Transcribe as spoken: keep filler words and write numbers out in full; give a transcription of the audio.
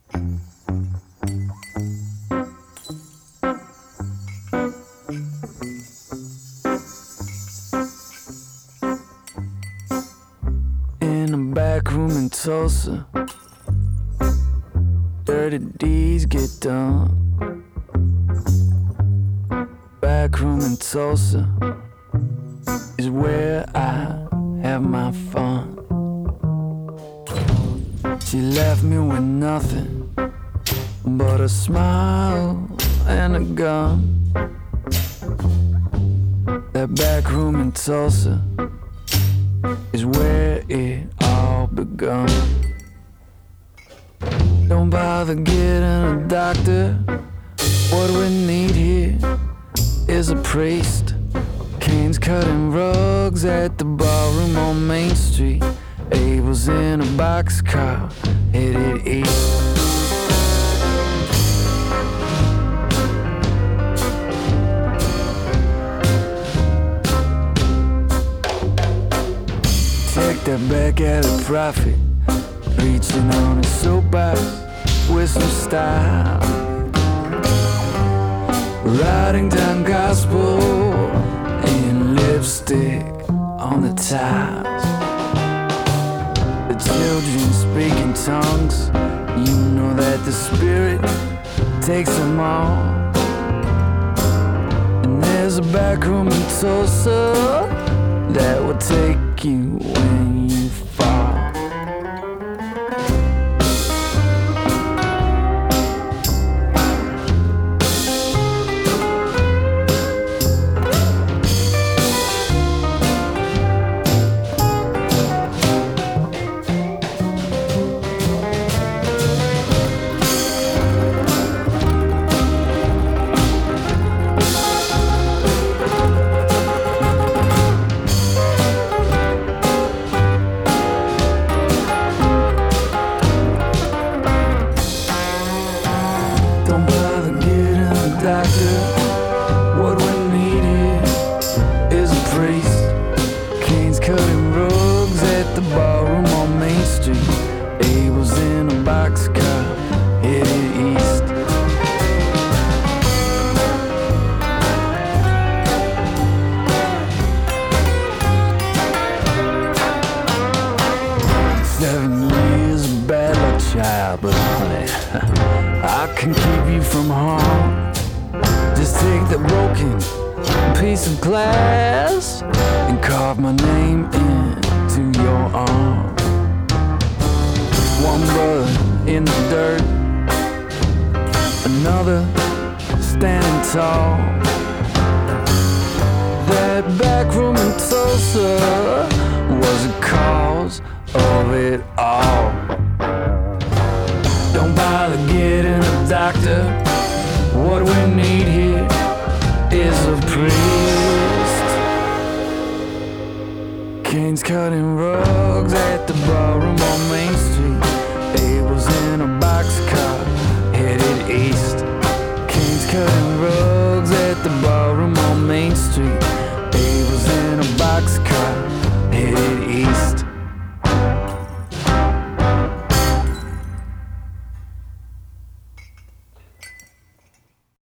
In a back room in Tulsa, dirty deeds get done. Back room in Tulsa is where I have my fun. She left me with nothing but a smile and a gun. That back room in Tulsa is where it all begun. Don't bother getting a doctor. What we need here is a priest. Canes cutting rugs at the ballroom on Main Street. Abel's in a boxcar headed east. Take that back alley prophet, reaching on his soapbox with some style, writing down gospel in lipstick on the tiles. The children speak in tongues. You know that the Spirit takes them all. And there's a back room in Tulsa that will take you when you fall. Doctor, what we need here is a priest. Canes cutting rugs at the ballroom on Main Street. Abel's in a boxcar headed east. Seven years of bad luck, child, but honey, I can keep you from harm. Just take that broken piece of glass and carve my name into your arm. One brother in the dirt, another standing tall. That back room in Tulsa was the cause of it all. Don't bother getting a doctor. What we need here is a priest. Canes cutting rugs at the ballroom on Main Street. Abel's in a boxcar headed east. Canes cutting rugs at the ballroom on Main Street.